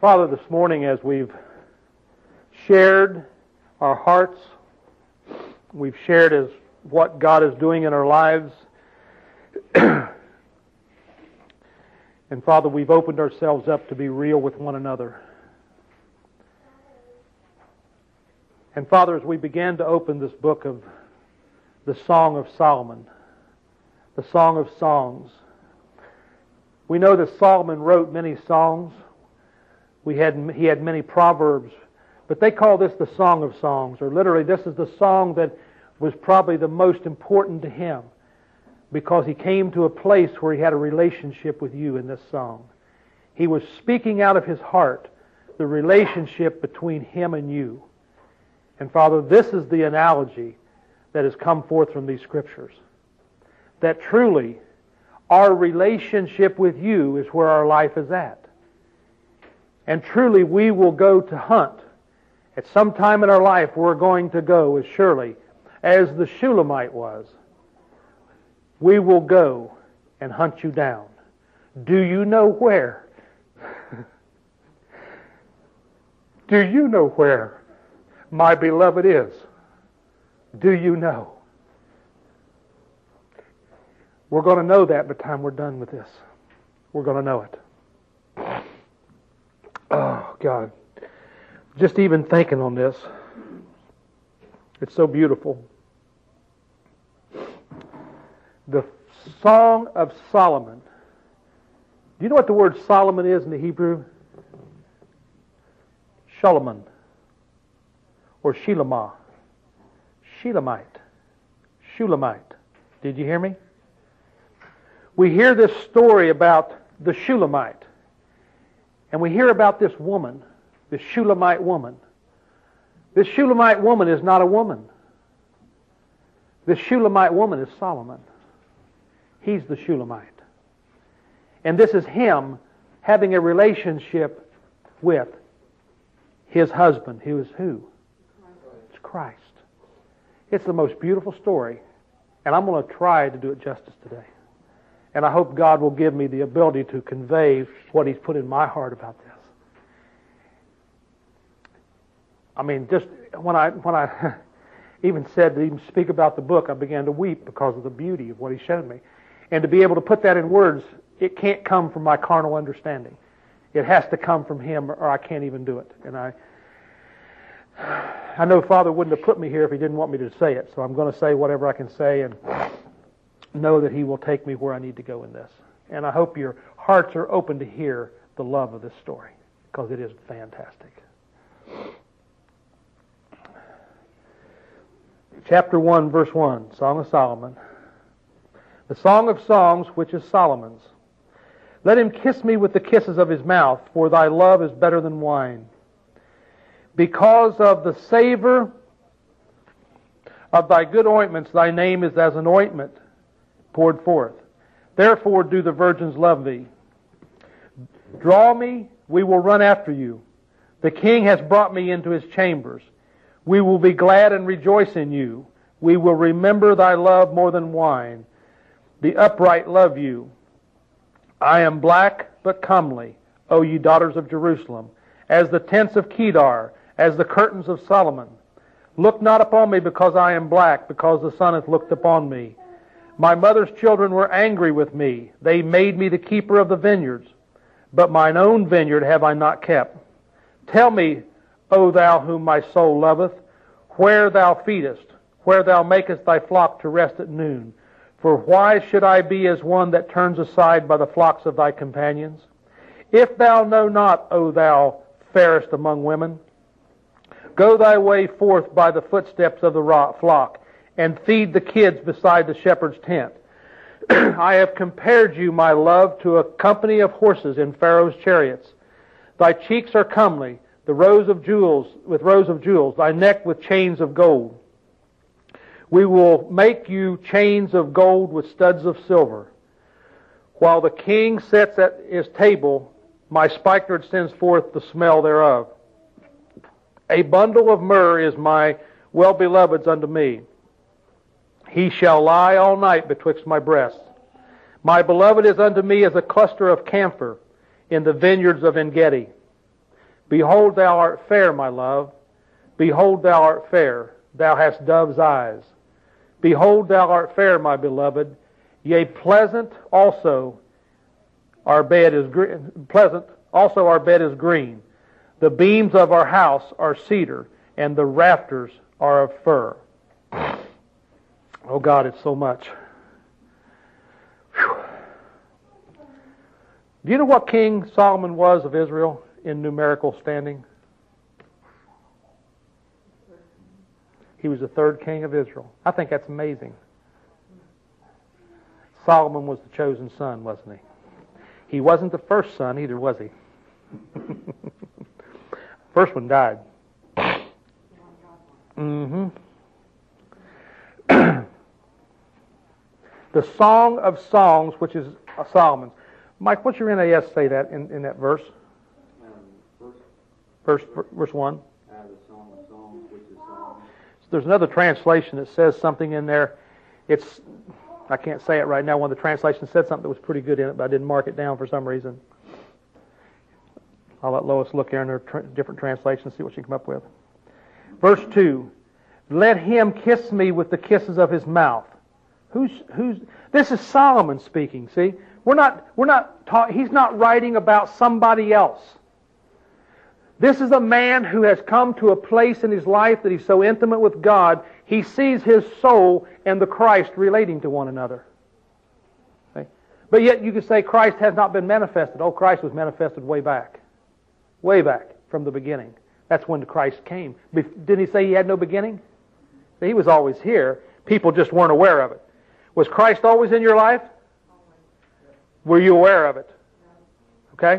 Father, this morning as we've shared our hearts, we've shared as what God is doing in our lives, and Father, we've opened ourselves up to be real with one another. And Father, as we began to open this book of the Song of Solomon, the Song of Songs, we know that Solomon wrote many songs. He had many proverbs, but they call this the Song of Songs, or literally this is the song that was probably the most important to him because he came to a place where he had a relationship with you in this song. He was speaking out of his heart the relationship between him and you. And Father, this is the analogy that has come forth from these scriptures. That truly, our relationship with you is where our life is at. And truly, we will go to hunt. At some time in our life, we're going to go as surely as the Shulamite was. We will go and hunt you down. Do you know where? Do you know where my beloved is? Do you know? We're going to know that by the time we're done with this. We're going to know it. Oh, God. Just even thinking on this, it's so beautiful. The Song of Solomon. Do you know what the word Solomon is in the Hebrew? Shulamite. Or Shelamah. Shelamite. Shulamite. Did you hear me? We hear this story about the Shulamite. And we hear about this woman, this Shulamite woman. This Shulamite woman is not a woman. This Shulamite woman is Solomon. He's the Shulamite. And this is him having a relationship with his husband, who is who? It's Christ. It's the most beautiful story, and I'm going to try to do it justice today. And I hope God will give me the ability to convey what He's put in my heart about this. I mean, just when I even said to even speak about the book, I began to weep because of the beauty of what He showed me. And to be able to put that in words, it can't come from my carnal understanding. It has to come from Him, or I can't even do it. And I know Father wouldn't have put me here if He didn't want me to say it. So I'm going to say whatever I can say and know that He will take me where I need to go in this. And I hope your hearts are open to hear the love of this story, because it is fantastic. Chapter 1, verse 1, Song of Solomon. The Song of Songs, which is Solomon's. Let him kiss me with the kisses of his mouth, for thy love is better than wine. Because of the savor of thy good ointments, thy name is as an ointment poured forth. Therefore do the virgins love thee. Draw me, we will run after you. The king has brought me into his chambers. We will be glad and rejoice in you. We will remember thy love more than wine. The upright love you. I am black but comely, O ye daughters of Jerusalem, as the tents of Kedar, as the curtains of Solomon. Look not upon me because I am black, because the sun hath looked upon me. My mother's children were angry with me. They made me the keeper of the vineyards. But mine own vineyard have I not kept. Tell me, O thou whom my soul loveth, where thou feedest, where thou makest thy flock to rest at noon. For why should I be as one that turns aside by the flocks of thy companions? If thou know not, O thou fairest among women, go thy way forth by the footsteps of the flock, and feed the kids beside the shepherd's tent. I have compared you, my love, to a company of horses in Pharaoh's chariots. Thy cheeks are comely, the rows of jewels, thy neck with chains of gold. We will make you chains of gold with studs of silver. While the king sits at his table, my spikenard sends forth the smell thereof. A bundle of myrrh is my well-beloved's unto me. He shall lie all night betwixt my breasts. My beloved is unto me as a cluster of camphor in the vineyards of En-gedi. Behold, thou art fair, my love. Behold, thou art fair. Thou hast dove's eyes. Behold, thou art fair, my beloved. Yea, pleasant also our bed is green. The beams of our house are cedar, and the rafters are of fir. Oh God, it's so much. Whew. Do you know what King Solomon was of Israel in numerical standing? He was the third king of Israel. I think that's amazing. Solomon was the chosen son, wasn't he? He wasn't the first son either, was he? First one died. Mm-hmm. The Song of Songs, which is Solomon's. Mike, what's your NAS say that in that verse? Verse 1. The Song of Songs, which is Solomon. There's another translation that says something in there. I can't say it right now. One of the translations said something that was pretty good in it, but I didn't mark it down for some reason. I'll let Lois look here in her different translations, see what she can come up with. Verse 2. Let him kiss me with the kisses of his mouth. This is Solomon speaking, see? He's not writing about somebody else. This is a man who has come to a place in his life that he's so intimate with God, he sees his soul and the Christ relating to one another. Okay? But yet you could say Christ has not been manifested. Oh, Christ was manifested way back from the beginning. That's when Christ came. Didn't he say he had no beginning? He was always here. People just weren't aware of it. Was Christ always in your life? Were you aware of it? Okay?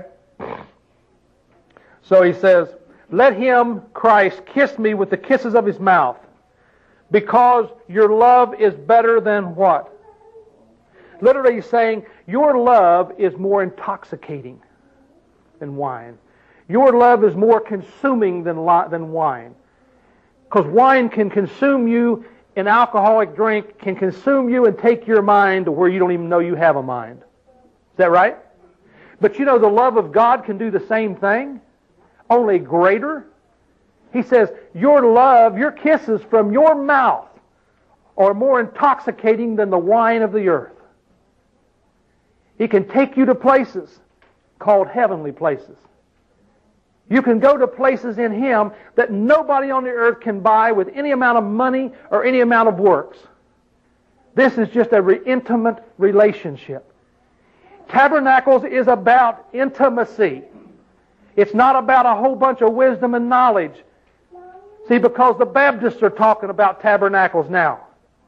So he says, let him, Christ, kiss me with the kisses of his mouth, because your love is better than what? Literally he's saying, your love is more intoxicating than wine. Your love is more consuming than wine. Because wine can consume you, an alcoholic drink can consume you and take your mind to where you don't even know you have a mind. Is that right? But you know the love of God can do the same thing, only greater. He says, your love, your kisses from your mouth are more intoxicating than the wine of the earth. He can take you to places called heavenly places. You can go to places in Him that nobody on the earth can buy with any amount of money or any amount of works. This is just an intimate relationship. Tabernacles is about intimacy. It's not about a whole bunch of wisdom and knowledge. See, because the Baptists are talking about tabernacles now.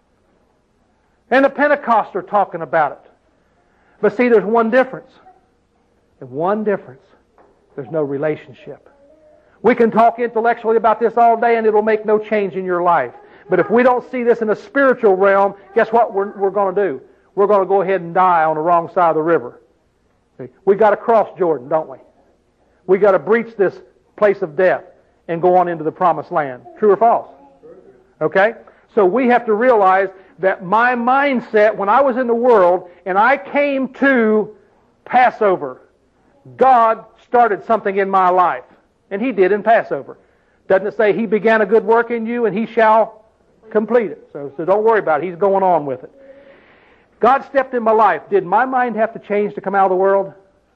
And the Pentecosts are talking about it. But see, there's one difference. And one difference. There's no relationship. We can talk intellectually about this all day and it'll make no change in your life. But if we don't see this in a spiritual realm, guess what we're going to do? We're going to go ahead and die on the wrong side of the river. See, we got to cross Jordan, don't we? We got to breach this place of death and go on into the promised land. True or false? Okay? So we have to realize that my mindset when I was in the world and I came to Passover, God started something in my life. And He did in Passover. Doesn't it say He began a good work in you and He shall complete it? So don't worry about it. He's going on with it. God stepped in my life. Did my mind have to change to come out of the world?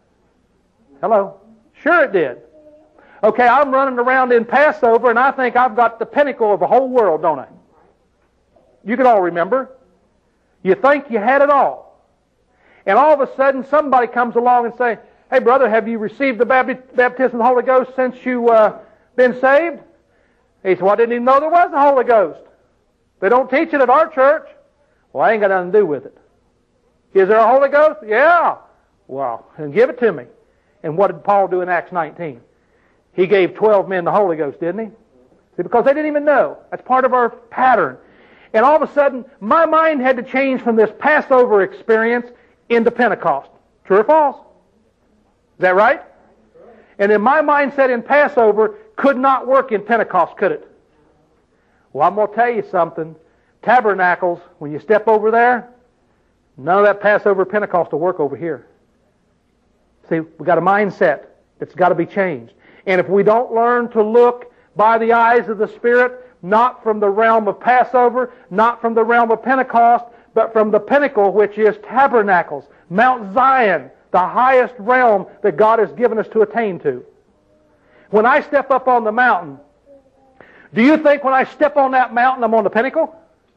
Hello? Sure it did. Okay, I'm running around in Passover and I think I've got the pinnacle of the whole world, don't I? You can all remember. You think you had it all. And all of a sudden somebody comes along and say, hey brother, have you received the baptism of the Holy Ghost since you been saved? He said, well, I didn't even know there was a Holy Ghost. They don't teach it at our church. Well, I ain't got nothing to do with it. Is there a Holy Ghost? Yeah. Well, then give it to me. And what did Paul do in Acts 19? He gave 12 men the Holy Ghost, didn't he? See, because they didn't even know. That's part of our pattern. And all of a sudden, my mind had to change from this Passover experience into Pentecost. True or false? Is that right? And then my mindset in Passover could not work in Pentecost, could it? Well, I'm going to tell you something. Tabernacles, when you step over there, none of that Passover Pentecost will work over here. See, we've got a mindset that's got to be changed. And if we don't learn to look by the eyes of the Spirit, not from the realm of Passover, not from the realm of Pentecost, but from the pinnacle, which is tabernacles, Mount Zion, the highest realm that God has given us to attain to. When I step up on the mountain, do you think when I step on that mountain I'm on the pinnacle?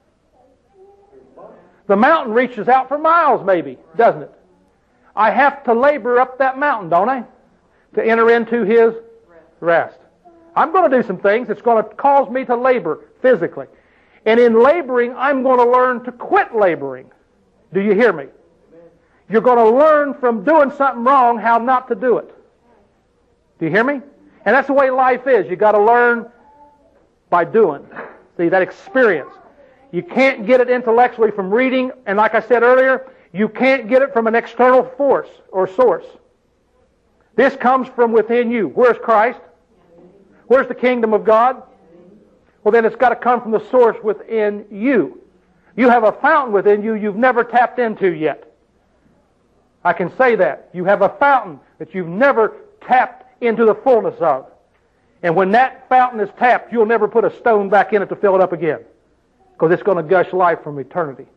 The mountain reaches out for miles maybe, doesn't it? I have to labor up that mountain, don't I? To enter into His rest. I'm going to do some things that's going to cause me to labor physically. And in laboring, I'm going to learn to quit laboring. Do you hear me? You're going to learn from doing something wrong how not to do it. Do you hear me? And that's the way life is. You've got to learn by doing. See, that experience. You can't get it intellectually from reading, and like I said earlier, you can't get it from an external force or source. This comes from within you. Where's Christ? Where's the kingdom of God? Well, then it's got to come from the source within you. You have a fountain within you you've never tapped into yet. I can say that. You have a fountain that you've never tapped into the fullness of. And when that fountain is tapped, you'll never put a stone back in it to fill it up again. Because it's going to gush life from eternity.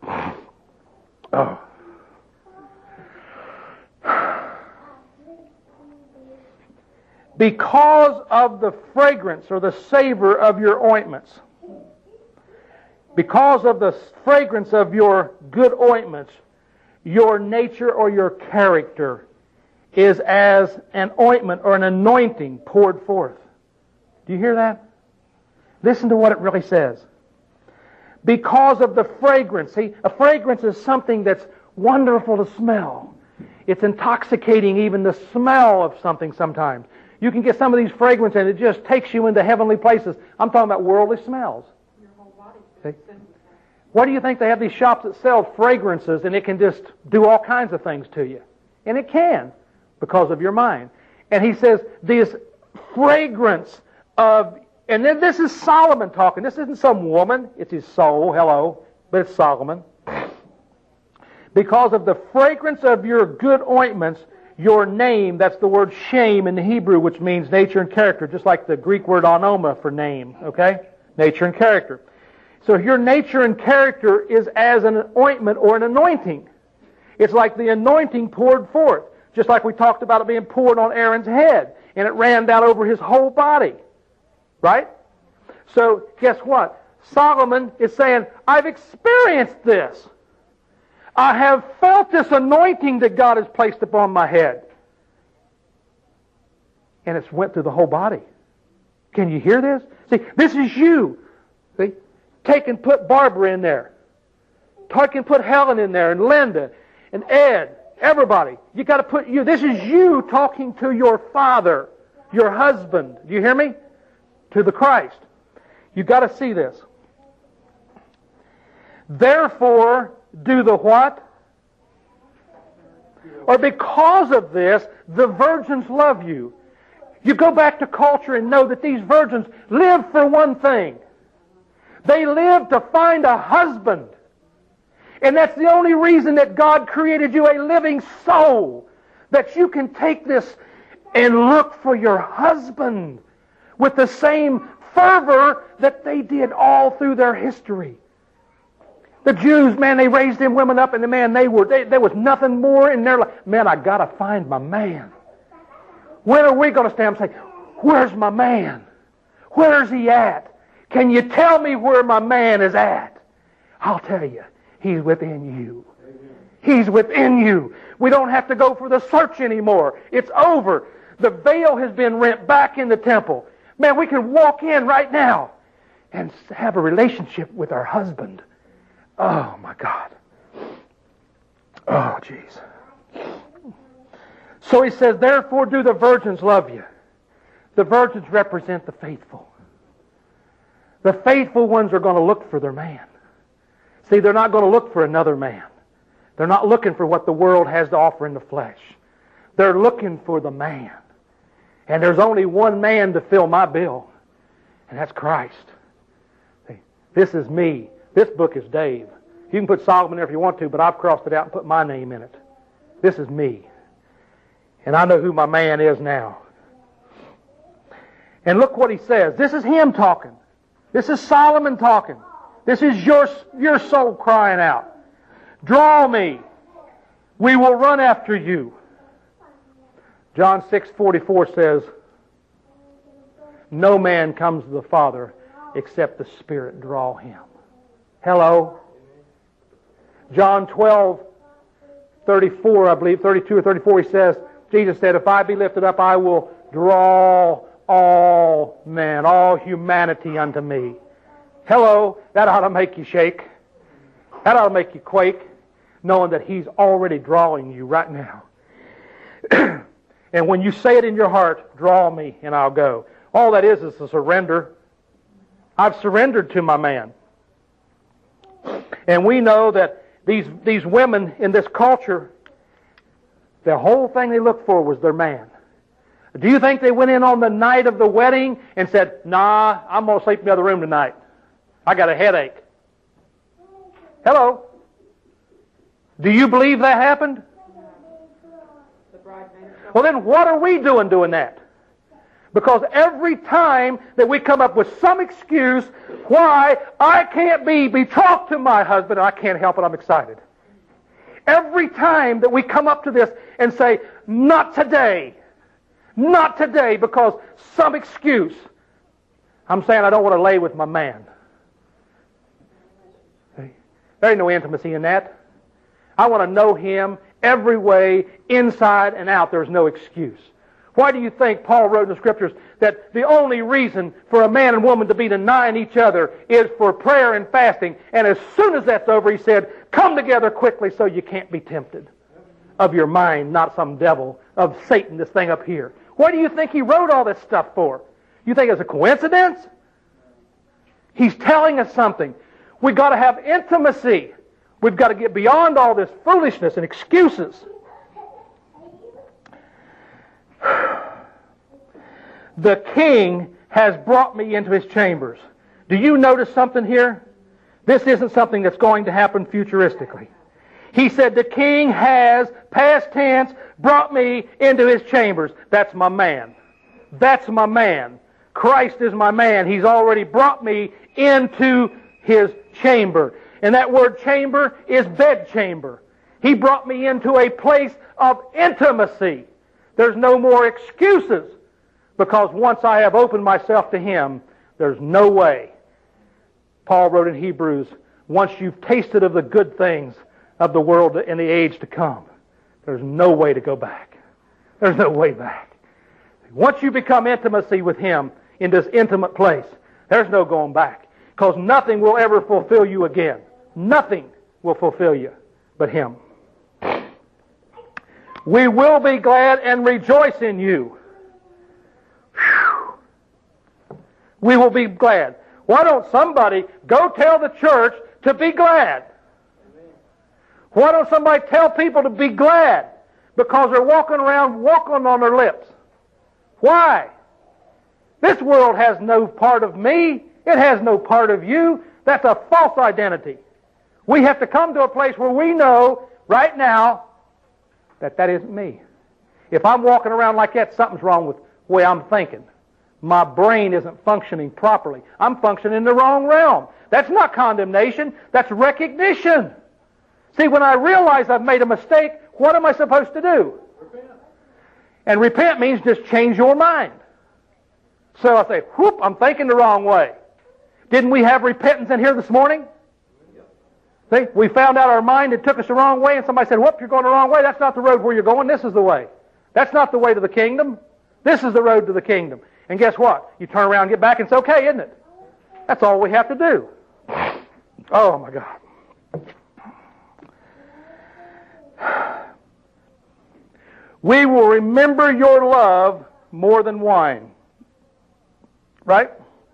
Oh. Because of the fragrance or the savor of your ointments, because of the fragrance of your good ointments, your nature or your character is as an ointment or an anointing poured forth. Do you hear that? Listen to what it really says. Because of the fragrance. See, a fragrance is something that's wonderful to smell. It's intoxicating, even the smell of something sometimes. You can get some of these fragrances and it just takes you into heavenly places. I'm talking about worldly smells. Your whole body. See? What do you think they have these shops that sell fragrances and it can just do all kinds of things to you? And it can, because of your mind. And he says, this fragrance of, and then this is Solomon talking. This isn't some woman. It's his soul, hello, but it's Solomon. Because of the fragrance of your good ointments, your name, that's the word shame in the Hebrew, which means nature and character, just like the Greek word onoma for name, okay? Nature and character. So your nature and character is as an ointment or an anointing. It's like the anointing poured forth, just like we talked about it being poured on Aaron's head, and it ran down over his whole body. Right? So, guess what? Solomon is saying, I've experienced this. I have felt this anointing that God has placed upon my head. And it's went through the whole body. Can you hear this? See, this is you. See? Take and put Barbara in there. Take and put Helen in there, and Linda, and Ed, everybody. You got to put you. This is you talking to your father, your husband. Do you hear me? To the Christ. You've got to see this. Therefore, do the what? Or because of this, the virgins love you. You go back to culture and know that these virgins live for one thing. They live to find a husband. And that's the only reason that God created you, a living soul. That you can take this and look for your husband with the same fervor that they did all through their history. The Jews, man, they raised them women up, and man, there was nothing more in their life. Man, I got to find my man. When are we going to stand and say, where's my man? Where's he at? Can you tell me where my man is at? I'll tell you, he's within you. He's within you. We don't have to go for the search anymore. It's over. The veil has been rent back in the temple. Man, we can walk in right now and have a relationship with our husband. Oh, my God. Oh, jeez. So he says, therefore do the virgins love you. The virgins represent the faithful. The faithful ones are going to look for their man. See, they're not going to look for another man. They're not looking for what the world has to offer in the flesh. They're looking for the man. And there's only one man to fill my bill, and that's Christ. See, this is me. This book is Dave. You can put Solomon there if you want to, but I've crossed it out and put my name in it. This is me. And I know who my man is now. And look what he says. This is him talking. This is Solomon talking. This is your soul crying out. Draw me. We will run after you. John 6:44 says, no man comes to the Father except the Spirit draw him. Hello? John 12:34, I believe, 32 or 34, he says, Jesus said, if I be lifted up, I will draw all men, all humanity unto me. Hello? That ought to make you shake. That ought to make you quake, knowing that He's already drawing you right now. And when you say it in your heart, draw me and I'll go. All that is a surrender. I've surrendered to my man. And we know that these women in this culture, the whole thing they looked for was their man. Do you think they went in on the night of the wedding and said, nah, I'm going to sleep in the other room tonight. I got a headache. Hello? Do you believe that happened? Well, then what are we doing that? Because every time that we come up with some excuse why I can't be betrothed to my husband, I can't help it, I'm excited. Every time that we come up to this and say, not today, because some excuse, I'm saying I don't want to lay with my man. See? There ain't no intimacy in that. I want to know him every way, inside and out. There's no excuse. Why do you think Paul wrote in the Scriptures that the only reason for a man and woman to be denying each other is for prayer and fasting? And as soon as that's over, he said, come together quickly so you can't be tempted of your mind, not some devil, of Satan, this thing up here. What do you think he wrote all this stuff for? You think it's a coincidence? He's telling us something. We've got to have intimacy. We've got to get beyond all this foolishness and excuses. The king has brought me into his chambers. Do you notice something here? This isn't something that's going to happen futuristically. He said, the king has, past tense, brought me into his chambers. That's my man. That's my man. Christ is my man. He's already brought me into his chamber. And that word chamber is bedchamber. He brought me into a place of intimacy. There's no more excuses, because once I have opened myself to him, there's no way. Paul wrote in Hebrews, once you've tasted of the good things of the world in the age to come, there's no way to go back. There's no way back. Once you become intimacy with him in this intimate place, there's no going back, because nothing will ever fulfill you again. Nothing will fulfill you but him. We will be glad and rejoice in you. Whew. We will be glad. Why don't somebody go tell the church to be glad? Why don't somebody tell people to be glad? Because they're walking around walking on their lips. Why? This world has no part of me. It has no part of you. That's a false identity. We have to come to a place where we know right now that that isn't me. If I'm walking around like that, something's wrong with the way I'm thinking. My brain isn't functioning properly. I'm functioning in the wrong realm. That's not condemnation. That's recognition. See, when I realize I've made a mistake, what am I supposed to do? Repent. And repent means just change your mind. So I say, whoop, I'm thinking the wrong way. Didn't we have repentance in here this morning? See, we found out our mind had took us the wrong way, and somebody said, whoop, you're going the wrong way. That's not the road where you're going. This is the way. That's not the way to the kingdom. This is the road to the kingdom. And guess what? You turn around and get back, and it's okay, isn't it? That's all we have to do. Oh, my God. We will remember your love more than wine. Right?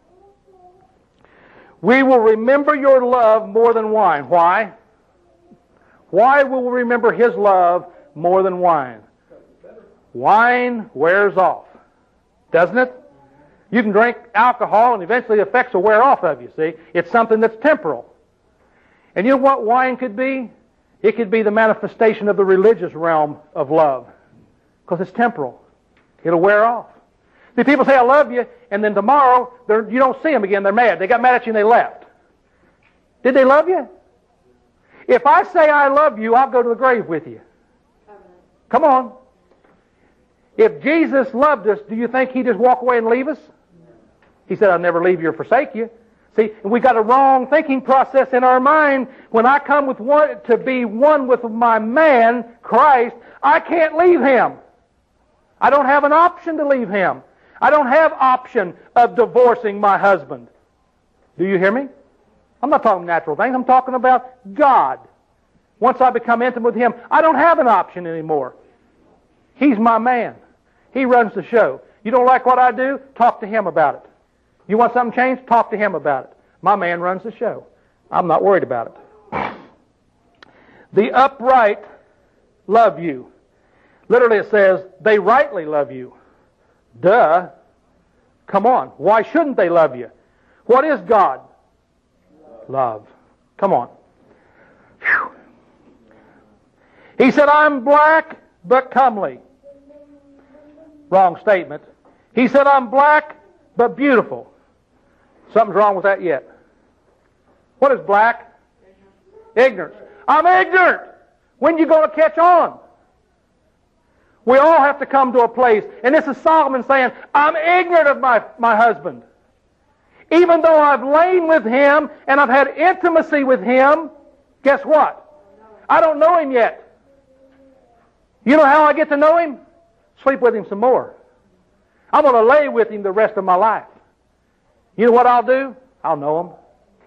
We will remember your love more than wine. Why? Why will we remember his love more than wine? Wine wears off, doesn't it? You can drink alcohol and eventually the effects will wear off of you, see? It's something that's temporal. And you know what wine could be? It could be the manifestation of the religious realm of love, because it's temporal. It'll wear off. See, people say, I love you, and then tomorrow you don't see them again. They're mad. They got mad at you and they left. Did they love you? If I say I love you, I'll go to the grave with you. Come on. If Jesus loved us, do you think He'd just walk away and leave us? He said, I'll never leave you or forsake you. See, we got a wrong thinking process in our mind. When I come with one to be one with my man, Christ, I can't leave Him. I don't have an option to leave Him. I don't have option of divorcing my husband. Do you hear me? I'm not talking natural things. I'm talking about God. Once I become intimate with Him, I don't have an option anymore. He's my man. He runs the show. You don't like what I do? Talk to Him about it. You want something changed? Talk to Him about it. My man runs the show. I'm not worried about it. The upright love you. Literally it says, they rightly love you. Duh. Come on. Why shouldn't they love you? What is God? Love. Come on. Whew. He said, I'm black but comely. Wrong statement. He said, I'm black but beautiful. Something's wrong with that yet. What is black? Ignorance. I'm ignorant. When are you going to catch on? We all have to come to a place, and this is Solomon saying, I'm ignorant of my husband. Even though I've lain with him and I've had intimacy with him, guess what? I don't know him yet. You know how I get to know him? Sleep with him some more. I'm going to lay with him the rest of my life. You know what I'll do? I'll know him.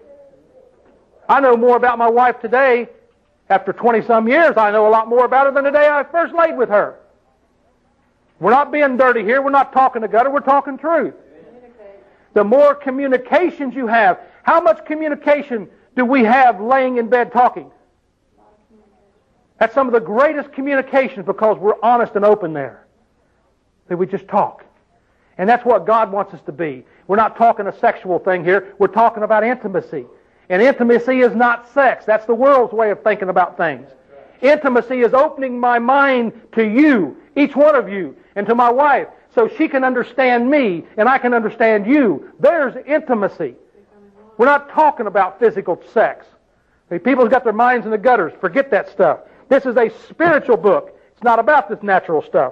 I know more about my wife today. After 20-some years, I know a lot more about her than the day I first laid with her. We're not being dirty here. We're not talking to gutter. We're talking truth. The more communications you have, how much communication do we have laying in bed talking? That's some of the greatest communications because we're honest and open there. That we just talk. And that's what God wants us to be. We're not talking a sexual thing here. We're talking about intimacy. And intimacy is not sex. That's the world's way of thinking about things. Intimacy is opening my mind to you, each one of you, and to my wife, so she can understand me and I can understand you. There's intimacy. We're not talking about physical sex. People's got their minds in the gutters. Forget that stuff. This is a spiritual book. It's not about this natural stuff.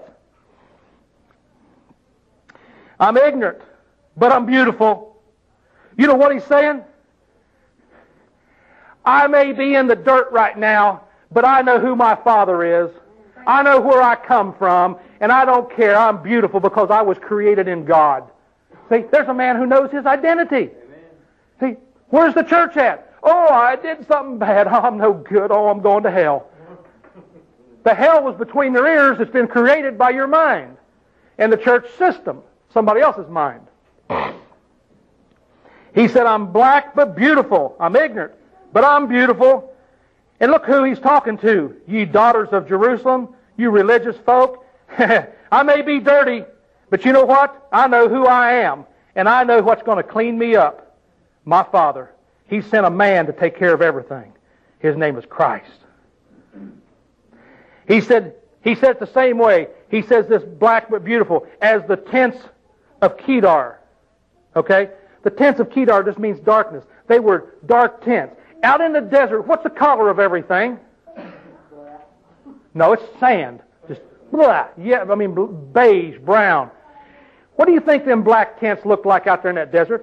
I'm ignorant, but I'm beautiful. You know what he's saying? I may be in the dirt right now, but I know who my Father is. I know where I come from, and I don't care. I'm beautiful because I was created in God. See, there's a man who knows his identity. See, where's the church at? Oh, I did something bad. Oh, I'm no good. Oh, I'm going to hell. The hell was between their ears. It's been created by your mind. And the church system, somebody else's mind. He said, I'm black but beautiful. I'm ignorant, but I'm beautiful. And look who he's talking to. Ye daughters of Jerusalem, you religious folk. I may be dirty, but you know what? I know who I am. And I know what's going to clean me up. My Father. He sent a man to take care of everything. His name is Christ. He said it the same way. He says this black but beautiful as the tents of Kedar. Okay? The tents of Kedar just means darkness. They were dark tents. Out in the desert, what's the color of everything? No, it's sand. Just blah. Yeah, I mean beige, brown. What do you think them black tents looked like out there in that desert?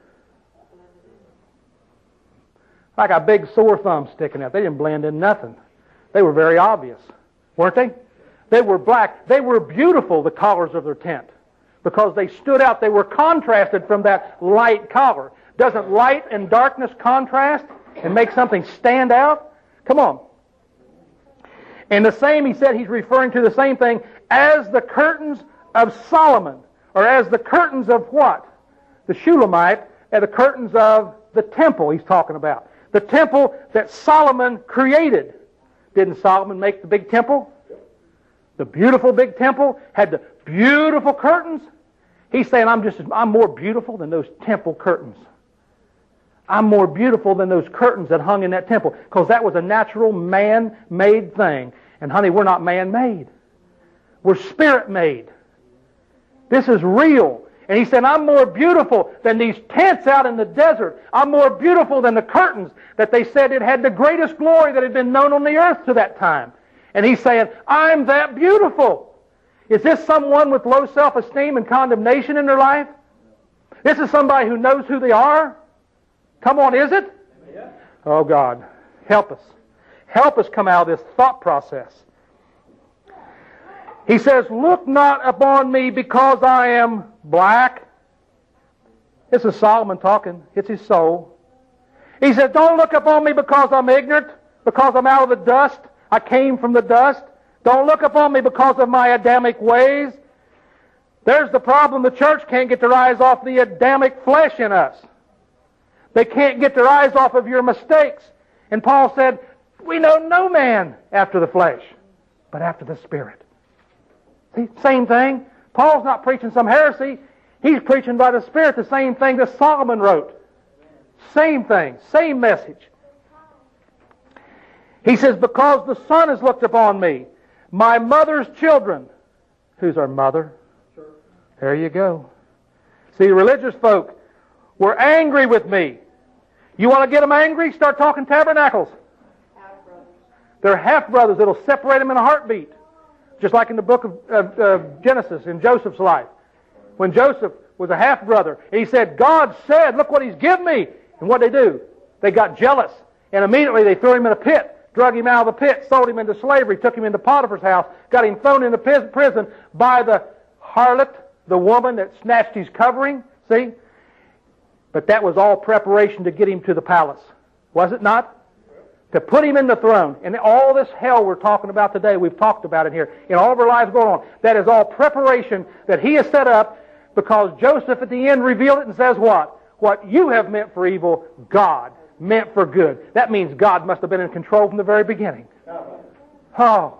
Like a big sore thumb sticking out. They didn't blend in nothing. They were very obvious, weren't they? They were black. They were beautiful, the colors of their tent, because they stood out. They were contrasted from that light color. Doesn't light and darkness contrast and make something stand out? Come on. And the same, he said, he's referring to the same thing as the curtains of Solomon, or as the curtains of what? The Shulamite, and the curtains of the temple he's talking about. The temple that Solomon created. Didn't Solomon make the big temple? The beautiful big temple had the beautiful curtains. He's saying, I'm more beautiful than those temple curtains. I'm more beautiful than those curtains that hung in that temple, because that was a natural man-made thing. And honey, we're not man-made. We're spirit-made. This is real. And he said, I'm more beautiful than these tents out in the desert. I'm more beautiful than the curtains that they said it had the greatest glory that had been known on the earth to that time. And he's saying, I'm that beautiful. Is this someone with low self-esteem and condemnation in their life? This is somebody who knows who they are? Come on, is it? Yeah. Oh, God, help us. Help us come out of this thought process. He says, look not upon me because I am black. This is Solomon talking. It's his soul. He said, don't look upon me because I'm ignorant, because I'm out of the dust. I came from the dust. Don't look upon me because of my Adamic ways. There's the problem. The church can't get their eyes off the Adamic flesh in us. They can't get their eyes off of your mistakes. And Paul said, we know no man after the flesh, but after the Spirit. See, same thing. Paul's not preaching some heresy. He's preaching by the Spirit the same thing that Solomon wrote. Same thing, same message. He says, because the Son has looked upon me, my mother's children. Who's our mother? Sure. There you go. See, religious folk were angry with me. You want to get them angry? Start talking tabernacles. Half-brothers. They're half-brothers. It'll separate them in a heartbeat. Just like in the book of Genesis, in Joseph's life. When Joseph was a half-brother, and he said, God said, look what he's given me. And what did they do? They got jealous. And immediately they threw him in a pit. Drug him out of the pit, sold him into slavery, took him into Potiphar's house, got him thrown into prison by the harlot, the woman that snatched his covering. See? But that was all preparation to get him to the palace. Was it not? To put him in the throne. And all this hell we're talking about today, we've talked about it here, in all of our lives going on, that is all preparation that he has set up because Joseph at the end revealed it and says what? What you have meant for evil, God meant for good. That means God must have been in control from the very beginning. Oh.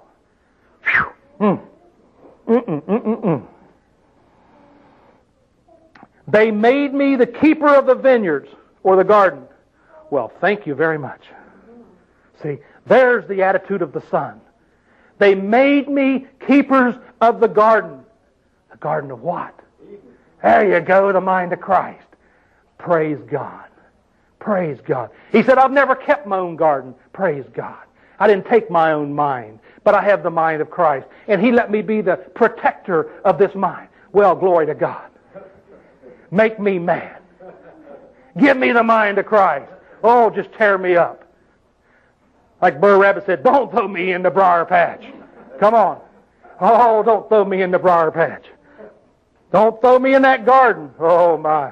They made me the keeper of the vineyards or the garden. Well, thank you very much. See, there's the attitude of the Son. They made me keepers of the garden. The garden of what? There you go, the mind of Christ. Praise God. Praise God. He said, I've never kept my own garden. Praise God. I didn't take my own mind, but I have the mind of Christ. And He let me be the protector of this mind. Well, glory to God. Make me mad. Give me the mind of Christ. Oh, just tear me up. Like Br'er Rabbit said, don't throw me in the briar patch. Come on. Oh, don't throw me in the briar patch. Don't throw me in that garden. Oh, my.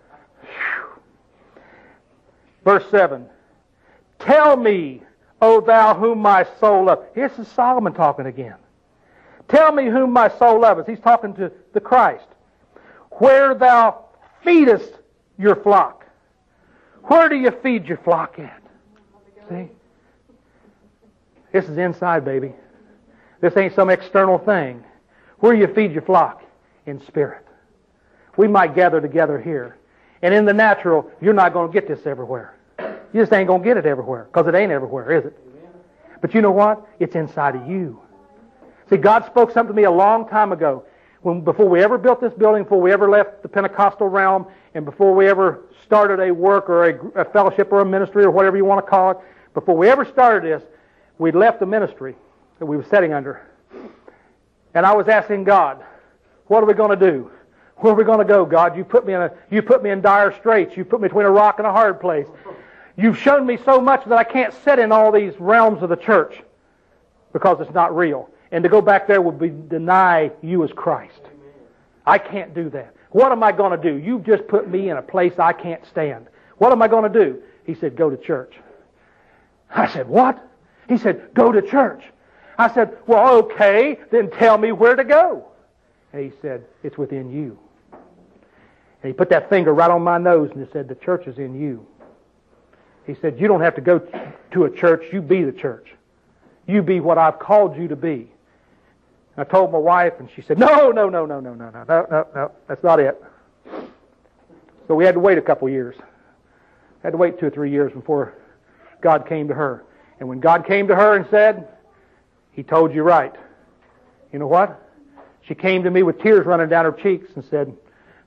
Verse 7. Tell me, O thou whom my soul loveth. This is Solomon talking again. Tell me whom my soul loveth. He's talking to the Christ. Where thou feedest your flock. Where do you feed your flock at? See? This is inside, baby. This ain't some external thing. Where do you feed your flock? In spirit. We might gather together here. And in the natural, you're not going to get this everywhere. You just ain't going to get it everywhere, because it ain't everywhere, is it? But you know what? It's inside of you. See, God spoke something to me a long time ago. Before we ever built this building, before we ever left the Pentecostal realm, and before we ever started a work or a fellowship or a ministry or whatever you want to call it, before we ever started this, we'd left the ministry that we were sitting under. And I was asking God, what are we going to do? Where are we going to go, God? You put me in dire straits. You put me between a rock and a hard place. You've shown me so much that I can't sit in all these realms of the church because it's not real. And to go back there would be deny you as Christ. I can't do that. What am I going to do? You've just put me in a place I can't stand. What am I going to do? He said, go to church. I said, what? He said, go to church. I said, well, okay, then tell me where to go. And he said, it's within you. And he put that finger right on my nose and he said, the church is in you. He said, you don't have to go to a church, you be the church. You be what I've called you to be. And I told my wife, and she said, no, that's not it. So we had to wait a couple years. Had to wait 2 or 3 years before God came to her. And when God came to her and said, He told you right. You know what? She came to me with tears running down her cheeks and said,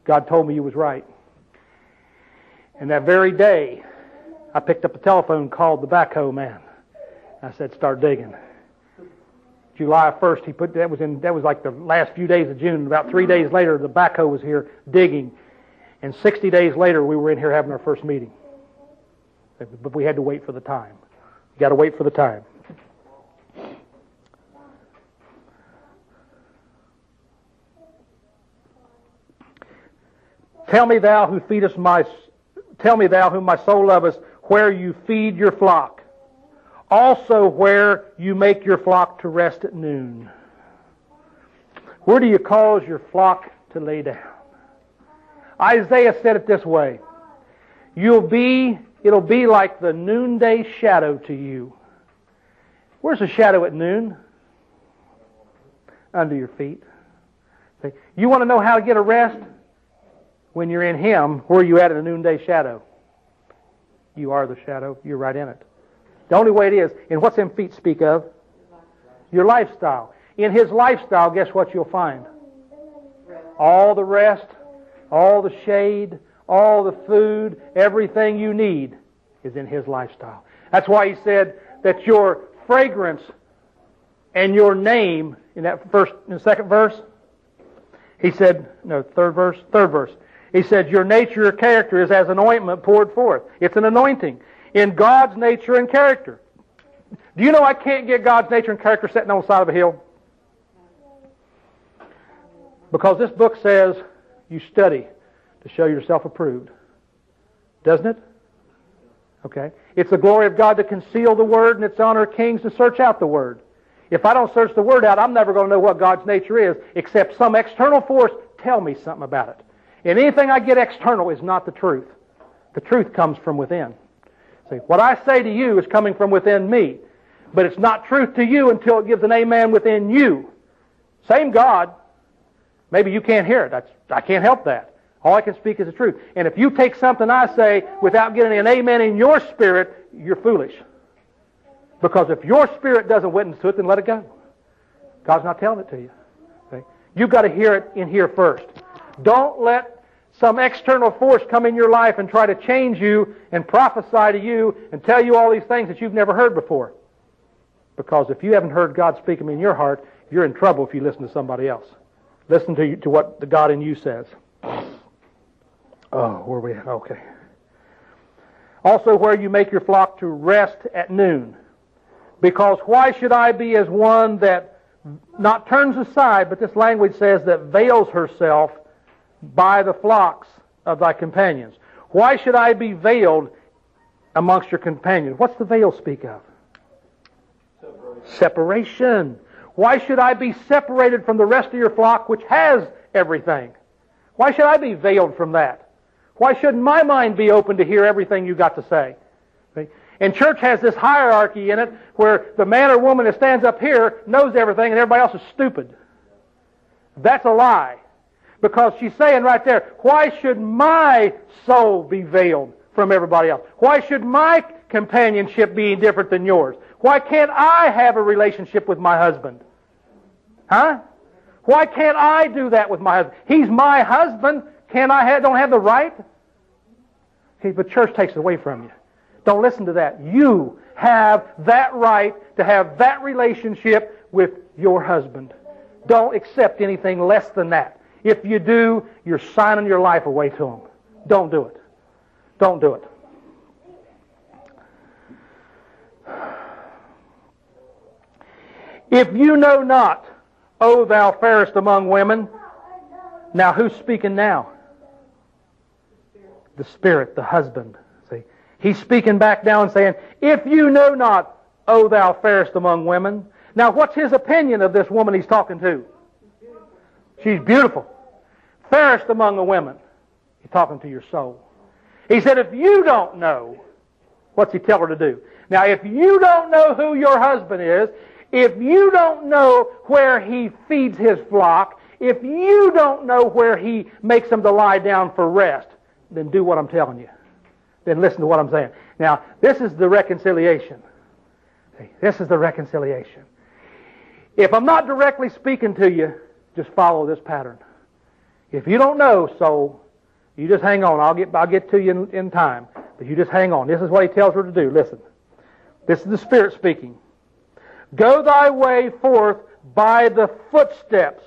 God told me you was right. And that very day, I picked up the telephone and called the backhoe man. I said, start digging. July 1st, that was like the last few days of June. About 3 days later, the backhoe was here digging. And 60 days later, we were in here having our first meeting. But we had to wait for the time. You got to wait for the time. Tell me thou whom my soul loveth, where you feed your flock. Also where you make your flock to rest at noon. Where do you cause your flock to lay down? Isaiah said it this way. It'll be like the noonday shadow to you. Where's the shadow at noon? Under your feet. You want to know how to get a rest? When you're in Him, where are you at in the noonday shadow? You are the shadow. You're right in it. The only way it is. And what's them feet speak of? Your lifestyle. In His lifestyle, guess what you'll find? All the rest, all the shade, all the food, everything you need is in His lifestyle. That's why He said that your fragrance and your name, in the second verse, He said, third verse. He said, your nature, your character is as an ointment poured forth. It's an anointing in God's nature and character. Do you know I can't get God's nature and character sitting on the side of a hill? Because this book says you study to show yourself approved. Doesn't it? Okay. It's the glory of God to conceal the Word, and it's the honor of kings to search out the Word. If I don't search the Word out, I'm never going to know what God's nature is, except some external force tell me something about it. And anything I get external is not the truth. The truth comes from within. See, what I say to you is coming from within me. But it's not truth to you until it gives an amen within you. Same God. Maybe you can't hear it. I can't help that. All I can speak is the truth. And if you take something I say without getting an amen in your spirit, you're foolish. Because if your spirit doesn't witness to it, then let it go. God's not telling it to you. See? You've got to hear it in here first. Don't let some external force come in your life and try to change you and prophesy to you and tell you all these things that you've never heard before. Because if you haven't heard God speak them in your heart, you're in trouble if you listen to somebody else. Listen to what the God in you says. Oh, where are we at? Okay. Also where you make your flock to rest at noon. Because why should I be as one that not turns aside, but this language says that veils herself by the flocks of thy companions. Why should I be veiled amongst your companions? What's the veil speak of? Separation. Why should I be separated from the rest of your flock which has everything? Why should I be veiled from that? Why shouldn't my mind be open to hear everything you got to say? See? And church has this hierarchy in it where the man or woman that stands up here knows everything and everybody else is stupid. That's a lie. Because she's saying right there, why should my soul be veiled from everybody else? Why should my companionship be different than yours? Why can't I have a relationship with my husband? Huh? Why can't I do that with my husband? He's my husband. Don't have the right? Okay, but church takes it away from you. Don't listen to that. You have that right to have that relationship with your husband. Don't accept anything less than that. If you do, you're signing your life away to him. Don't do it. Don't do it. If you know not, O thou fairest among women. Now who's speaking now? The Spirit, the husband. See, he's speaking back down saying, if you know not, O thou fairest among women. Now what's his opinion of this woman he's talking to? She's beautiful. Fairest among the women. He's talking to your soul. He said, if you don't know, what's he tell her to do? Now, if you don't know who your husband is, if you don't know where he feeds his flock, if you don't know where he makes them to lie down for rest, then do what I'm telling you. Then listen to what I'm saying. Now, this is the reconciliation. See, this is the reconciliation. If I'm not directly speaking to you, just follow this pattern. If you don't know, soul, You just hang on. I'll get to you in time. But you just hang on. This is what he tells her to do. Listen. This is the Spirit speaking. Go thy way forth by the footsteps.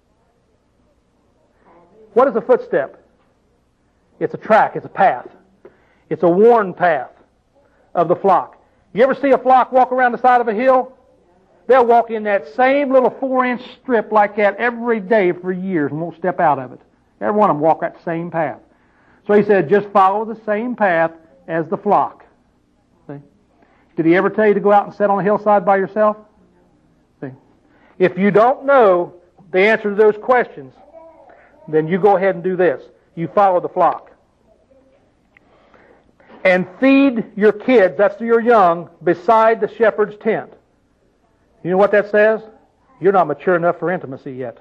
What is a footstep? It's a track. It's a path. It's a worn path of the flock. You ever see a flock walk around the side of a hill? They'll walk in that same little 4-inch strip like that every day for years and won't step out of it. Every one of them walk that same path. So he said, just follow the same path as the flock. See? Did he ever tell you to go out and sit on a hillside by yourself? See? If you don't know the answer to those questions, then you go ahead and do this. You follow the flock. And feed your kids, that's your young, beside the shepherd's tent. You know what that says? You're not mature enough for intimacy yet.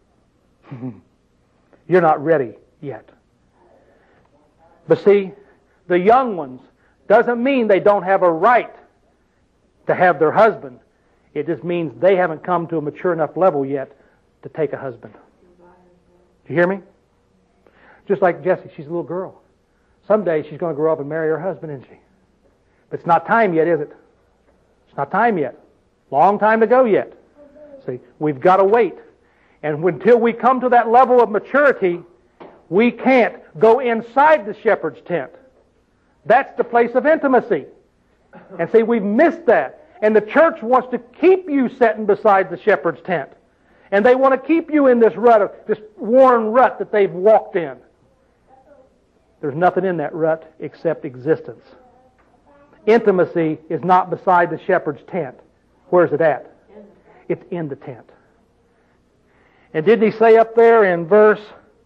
You're not ready yet. But see, the young ones doesn't mean they don't have a right to have their husband. It just means they haven't come to a mature enough level yet to take a husband. Do you hear me? Just like Jessie, she's a little girl. Someday she's going to grow up and marry her husband, isn't she? But it's not time yet, is it? It's not time yet. Long time to go yet. See, we've got to wait. And until we come to that level of maturity, we can't go inside the shepherd's tent. That's the place of intimacy. And see, we've missed that. And the church wants to keep you sitting beside the shepherd's tent. And they want to keep you in this rut, this worn rut that they've walked in. There's nothing in that rut except existence. Intimacy is not beside the shepherd's tent. Where's it at? It's in the tent. And didn't he say up there in verse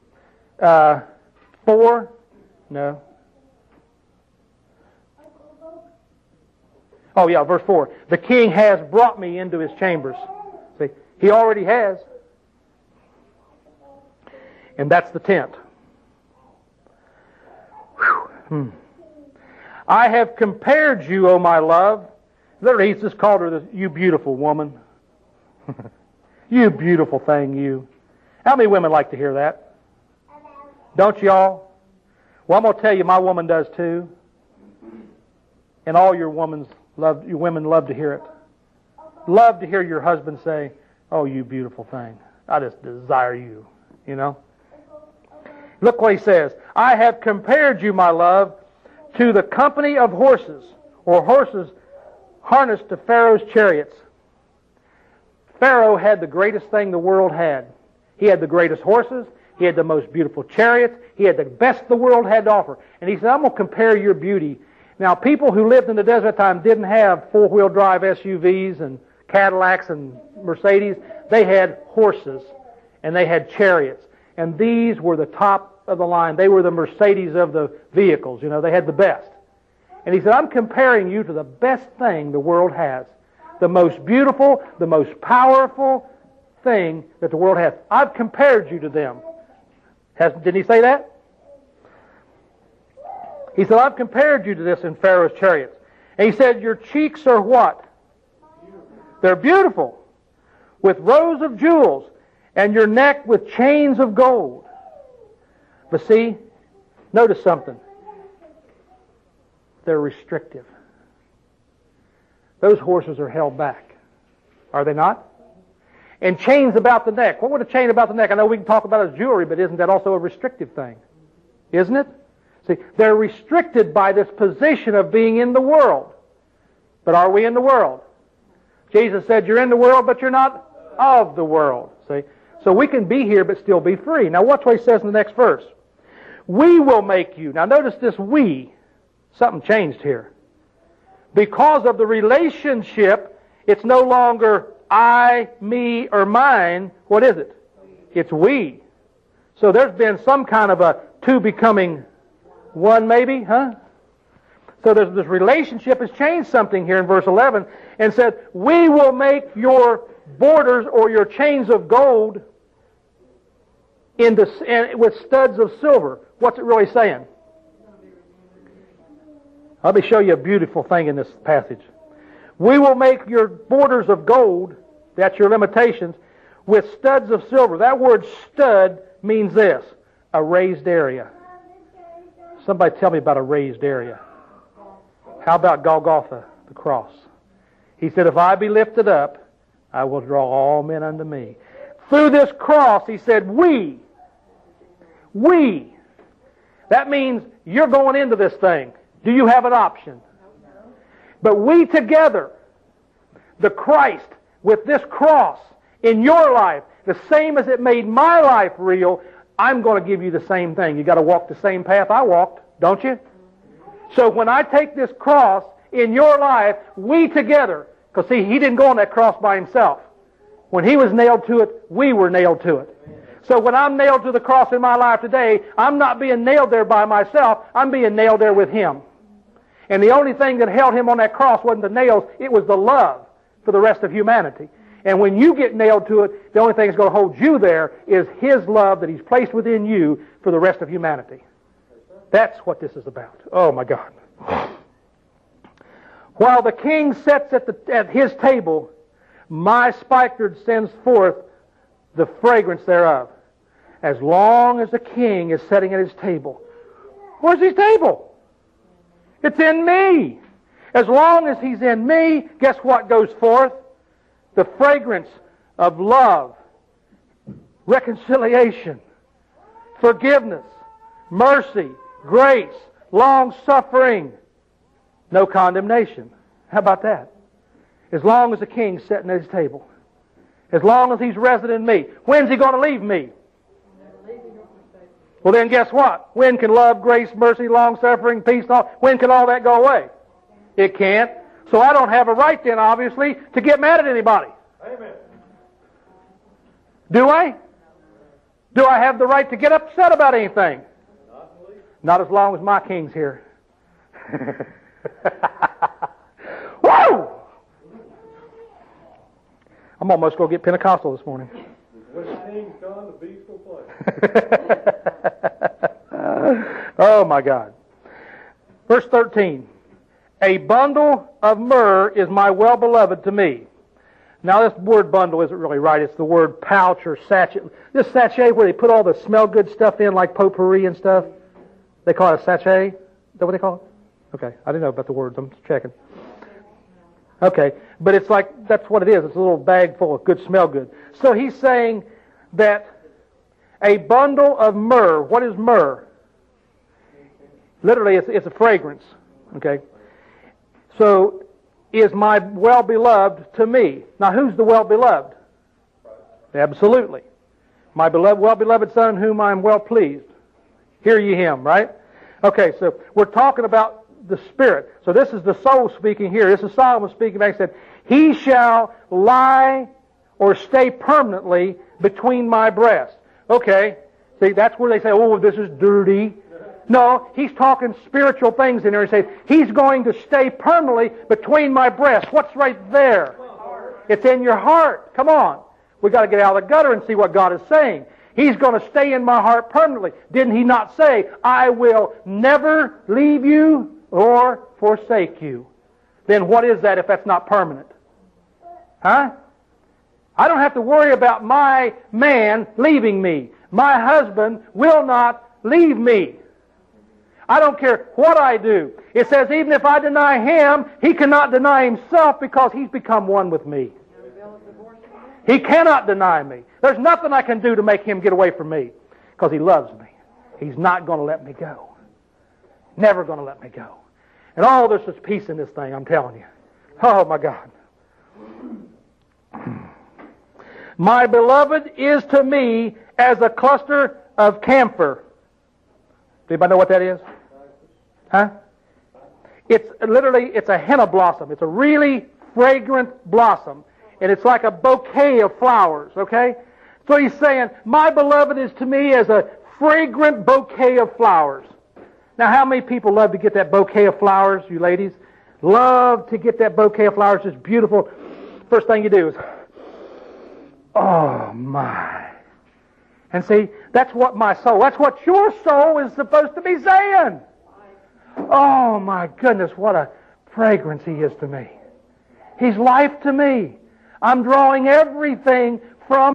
4? No. Oh yeah, verse 4. The king has brought me into his chambers. See, he already has. And that's the tent. I have compared you, O my love. Literally, he's just called her the, you beautiful woman. You beautiful thing, you. How many women like to hear that? Don't y'all? Well, I'm going to tell you, my woman does too. And all your women love to hear it. Love to hear your husband say, oh, you beautiful thing. I just desire you, you know. Look what he says. I have compared you, my love, to the company of horses, or horses harnessed to Pharaoh's chariots. Pharaoh had the greatest thing the world had. He had the greatest horses. He had the most beautiful chariots. He had the best the world had to offer. And he said, I'm going to compare your beauty. Now, people who lived in the desert at that time didn't have four-wheel drive SUVs and Cadillacs and Mercedes. They had horses, and they had chariots. And these were the top of the line. They were the Mercedes of the vehicles. You know, they had the best. And he said, I'm comparing you to the best thing the world has. The most beautiful, the most powerful thing that the world has. I've compared you to them. Didn't he say that? He said, I've compared you to this in Pharaoh's chariots. And he said, your cheeks are what? They're beautiful, with rows of jewels, and your neck with chains of gold. But see, notice something. They're restrictive. Those horses are held back. Are they not? And chains about the neck. What would a chain about the neck? I know we can talk about it as jewelry, but isn't that also a restrictive thing? Isn't it? See, they're restricted by this position of being in the world. But are we in the world? Jesus said, you're in the world, but you're not of the world. See? So we can be here, but still be free. Now watch what he says in the next verse. We will make you. Now notice this we. Something changed here. Because of the relationship, it's no longer I, me, or mine. What is it? It's we. So there's been some kind of a two becoming one maybe, huh? So there's this relationship has changed something here in verse 11 and said, we will make your borders or your chains of gold with studs of silver. What's it really saying? Let me show you a beautiful thing in this passage. We will make your borders of gold, that's your limitations, with studs of silver. That word stud means this, a raised area. Somebody tell me about a raised area. How about Golgotha, the cross? He said, if I be lifted up, I will draw all men unto me. Through this cross, he said, we. That means you're going into this thing. Do you have an option? But we together, the Christ, with this cross in your life, the same as it made my life real, I'm going to give you the same thing. You got to walk the same path I walked, don't you? So when I take this cross in your life, we together, because see, he didn't go on that cross by himself. When he was nailed to it, we were nailed to it. So when I'm nailed to the cross in my life today, I'm not being nailed there by myself, I'm being nailed there with him. And the only thing that held him on that cross wasn't the nails, it was the love for the rest of humanity. And when you get nailed to it, the only thing that's going to hold you there is his love that he's placed within you for the rest of humanity. That's what this is about. Oh my God. While the king sits at his table, my spikenard sends forth the fragrance thereof. As long as the king is sitting at his table. Where's his table? It's in me. As long as he's in me, guess what goes forth? The fragrance of love, reconciliation, forgiveness, mercy, grace, long-suffering, no condemnation. How about that? As long as the king's sitting at his table. As long as he's resident in me. When's he going to leave me? Well then guess what? When can love, grace, mercy, long-suffering, peace, when can all that go away? It can't. So I don't have a right then, obviously, to get mad at anybody. Amen. Do I? Do I have the right to get upset about anything? Not as long as my king's here. Woo! I'm almost going to get Pentecostal this morning. When the king's gone, the beast will play. Oh my God. Verse 13. A bundle of myrrh is my well-beloved to me. Now this word bundle isn't really right. It's the word pouch or sachet. This sachet where they put all the smell good stuff in like potpourri and stuff. They call it a sachet? Is that what they call it? Okay. I didn't know about the words. I'm just checking. Okay. But it's like, that's what it is. It's a little bag full of good smell good. So he's saying that a bundle of myrrh. What is myrrh? Literally, it's a fragrance. Okay. So, is my well-beloved to me. Now, who's the well-beloved? Absolutely. My beloved, well-beloved Son, in whom I am well-pleased. Hear ye him, right? Okay, so we're talking about the Spirit. So this is the soul speaking here. This is Solomon speaking back. He said, he shall lie or stay permanently between my breasts. Okay, see, that's where they say, oh, this is dirty. No, he's talking spiritual things in there. He says, he's going to stay permanently between my breasts. What's right there? It's in your heart. Come on. We've got to get out of the gutter and see what God is saying. He's going to stay in my heart permanently. Didn't he not say, I will never leave you or forsake you? Then what is that if that's not permanent? Huh? I don't have to worry about my man leaving me. My husband will not leave me. I don't care what I do. It says even if I deny him, he cannot deny himself because he's become one with me. He cannot deny me. There's nothing I can do to make him get away from me because he loves me. He's not going to let me go. Never going to let me go. And oh, there's such peace in this thing, I'm telling you. Oh, my God. My beloved is to me as a cluster of camphor. Anybody know what that is? Huh? It's literally, it's a henna blossom. It's a really fragrant blossom. And it's like a bouquet of flowers, okay? So he's saying, my beloved is to me as a fragrant bouquet of flowers. Now, how many people love to get that bouquet of flowers, you ladies? Love to get that bouquet of flowers. It's beautiful. First thing you do is, oh my. And see, that's what my soul, that's what your soul is supposed to be saying. Oh my goodness, what a fragrance he is to me. He's life to me. I'm drawing everything from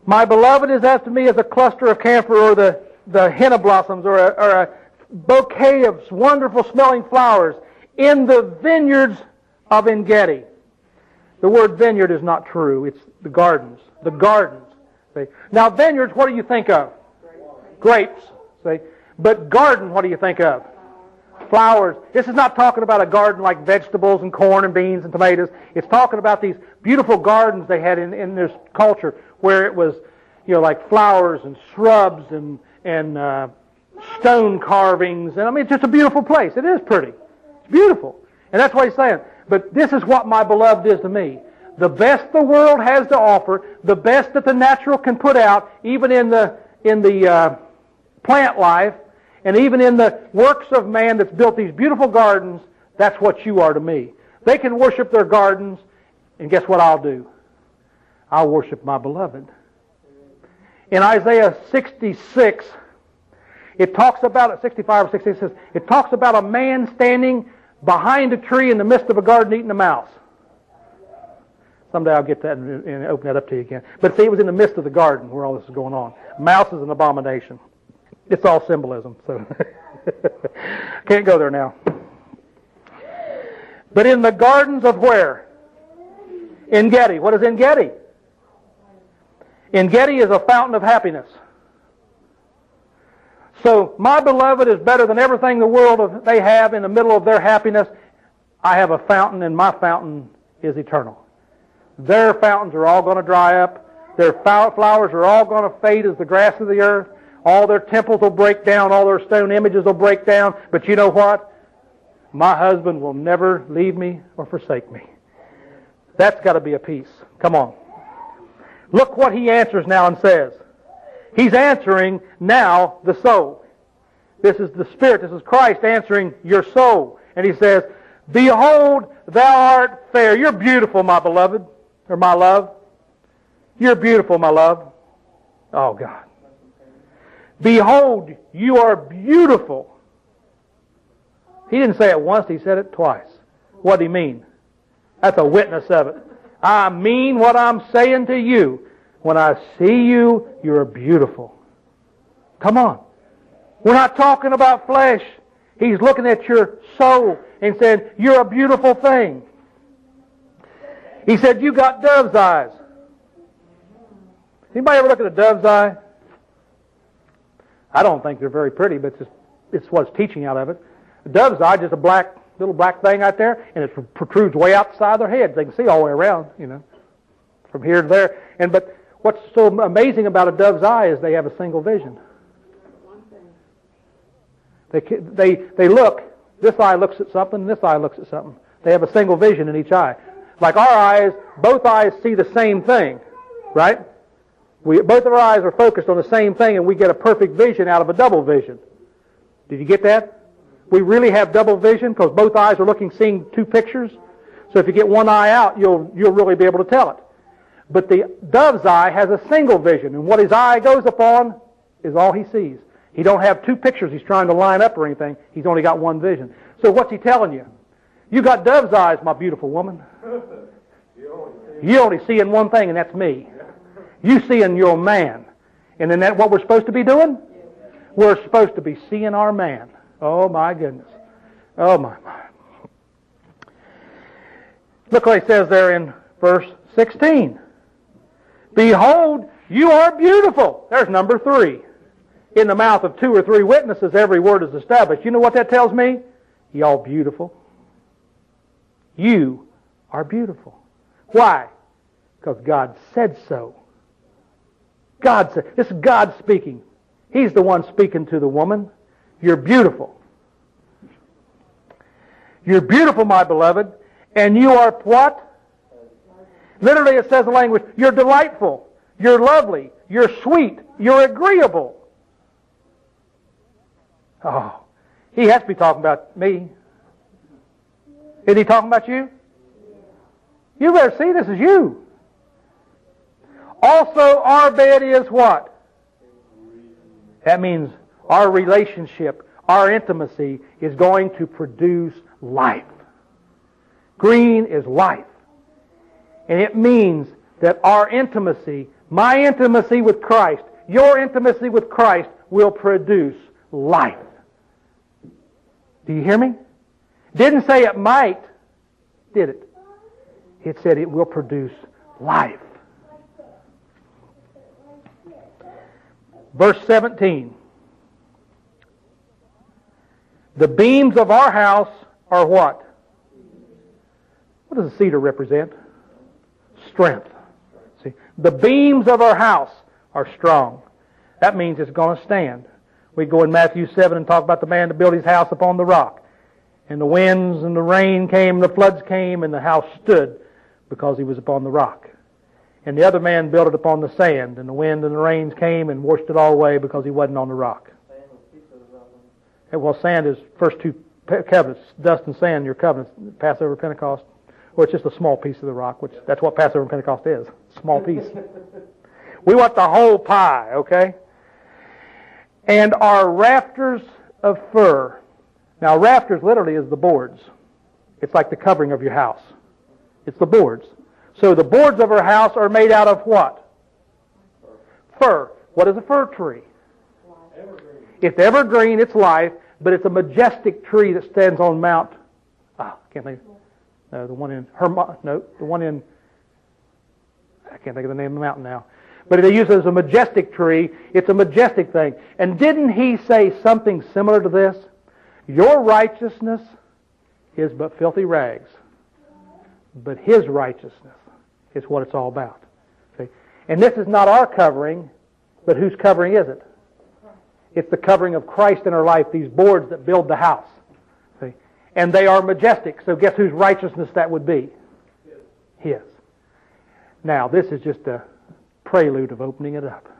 My beloved is as to me as a cluster of camphor or the henna blossoms or a bouquet of wonderful smelling flowers in the vineyards of En-Gedi. The word vineyard is not true. It's the gardens. The gardens. See? Now vineyards, what do you think of? Grapes. See? But garden, what do you think of? Flowers. This is not talking about a garden like vegetables and corn and beans and tomatoes. It's talking about these beautiful gardens they had in this culture where it was, like flowers and shrubs and stone carvings. And I mean, it's just a beautiful place. It is pretty. It's beautiful. And that's what he's saying. But this is what my beloved is to me. The best the world has to offer, the best that the natural can put out, even in the plant life, and even in the works of man that's built these beautiful gardens, that's what you are to me. They can worship their gardens, and guess what I'll do? I'll worship my beloved. In Isaiah 66, it talks about, 65 or 66, it says, it talks about a man standing behind a tree in the midst of a garden eating a mouse. Someday I'll get that and open that up to you again. But see, it was in the midst of the garden where all this is going on. Mouse is an abomination. It's all symbolism, so can't go there now. But in the gardens of where? En-Gedi. What is En-Gedi? En-Gedi is a fountain of happiness. So my beloved is better than everything the world they have in the middle of their happiness. I have a fountain, and my fountain is eternal. Their fountains are all going to dry up. Their flowers are all going to fade as the grass of the earth. All their temples will break down. All their stone images will break down. But you know what? My husband will never leave me or forsake me. That's got to be a peace. Come on. Look what he answers now and says. He's answering now the soul. This is the Spirit. This is Christ answering your soul. And he says, behold, thou art fair. You're beautiful, my beloved, or my love. You're beautiful, my love. Oh, God. Behold, you are beautiful. He didn't say it once, he said it twice. What did he mean? That's a witness of it. I mean what I'm saying to you. When I see you, you're beautiful. Come on. We're not talking about flesh. He's looking at your soul and saying, you're a beautiful thing. He said, you got dove's eyes. Anybody ever look at a dove's eye? I don't think they're very pretty, but it's what's teaching out of it. A dove's eye is just a little black thing out there, and it protrudes way outside their head. They can see all the way around, from here to there. But what's so amazing about a dove's eye is they have a single vision. They look. This eye looks at something, this eye looks at something. They have a single vision in each eye. Like our eyes, both eyes see the same thing, right? Both of our eyes are focused on the same thing, and we get a perfect vision out of a double vision. Did you get that? We really have double vision because both eyes are seeing two pictures. So if you get one eye out, you'll really be able to tell it. But the dove's eye has a single vision, and what his eye goes upon is all he sees. He don't have two pictures he's trying to line up or anything. He's only got one vision. So what's he telling you? You got dove's eyes, my beautiful woman. You only see in one thing, and that's me. You see in your man. And then that what we're supposed to be doing? We're supposed to be seeing our man. Oh, my goodness. Oh, my. Look what he says there in verse 16. Behold, you are beautiful. There's number 3. In the mouth of 2 or 3 witnesses, every word is established. You know what that tells me? Y'all beautiful. You are beautiful. Why? Because God said so. God said, this is God speaking. He's the one speaking to the woman. You're beautiful. You're beautiful, my beloved. And you are what? Literally it says in language, you're delightful. You're lovely. You're sweet. You're agreeable. Oh, he has to be talking about me. Is he talking about you? You better see this is you. Also, our bed is what? That means our relationship, our intimacy is going to produce life. Green is life. And it means that our intimacy My intimacy with Christ, your intimacy with Christ will produce life. Do you hear me? Didn't say it might, did it? It said it will produce life. Verse 17. The beams of our house are what? What does the cedar represent? Strength. See, the beams of our house are strong. That means it's going to stand. We go in Matthew 7 and talk about the man that built his house upon the rock. And the winds and the rain came, the floods came, and the house stood because he was upon the rock. And the other man built it upon the sand, and the wind and the rains came and washed it all away because he wasn't on the rock. Well, sand is first two covenants, dust and sand, your covenants, Passover, Pentecost. Or it's just a small piece of the rock, which that's what Passover and Pentecost is, small piece. We want the whole pie, okay? And our rafters of fir. Now, rafters literally is the boards. It's like the covering of your house. It's the boards. So the boards of our house are made out of what? Fir. What is a fir tree? Evergreen. It's evergreen, it's life, but it's a majestic tree that stands on Mount... can't think... No, the one in... the one in... I can't think of the name of the mountain now. But they use it as a majestic tree. It's a majestic thing. And didn't he say something similar to this? Your righteousness is but filthy rags, but his righteousness is what it's all about. See? And this is not our covering, but whose covering is it? It's the covering of Christ in our life, these boards that build the house. See? And they are majestic, so guess whose righteousness that would be? His. Now, this is just a prelude of opening it up.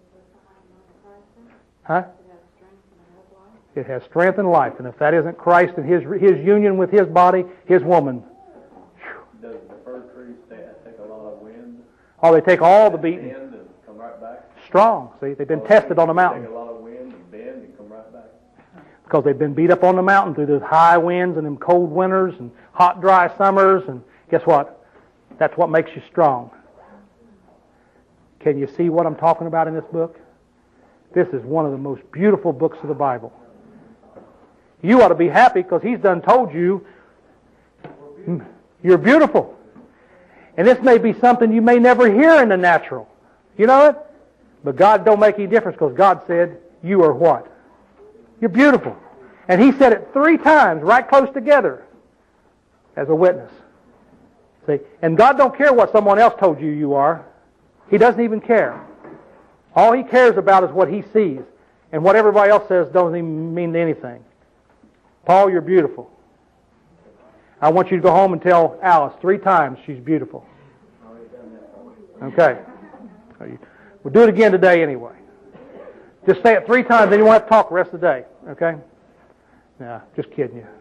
Huh? It has strength and life. And if that isn't Christ and his union with his body, his woman. Does the fir tree take a lot of wind? Oh, they take all the beating. Bend and come right back? Strong. See, they've been tested on the mountain. Take a lot of wind and bend and come right back? Because they've been beat up on the mountain through those high winds and them cold winters and hot, dry summers. And guess what? That's what makes you strong. Can you see what I'm talking about in this book? This is one of the most beautiful books of the Bible. You ought to be happy because he's done told you you're beautiful. And this may be something you may never hear in the natural. You know it? But God don't make any difference because God said, you are what? You're beautiful. And he said it 3 times right close together as a witness. See? And God don't care what someone else told you you are. He doesn't even care. All he cares about is what he sees. And what everybody else says doesn't even mean anything. Paul, you're beautiful. I want you to go home and tell Alice 3 times she's beautiful. Okay. We'll do it again today anyway. Just say it 3 times, then you won't have to talk the rest of the day. Okay? Nah, just kidding you.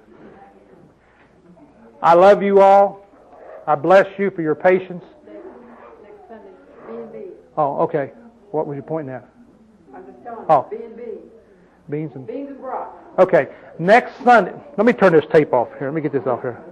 I love you all. I bless you for your patience. Next Sunday, B&B. Oh, okay. What was you pointing at? I'm just telling Oh. you, B&B. Beans and... Beans and broth. Okay. Next Sunday... Let me turn this tape off here. Let me get this off here.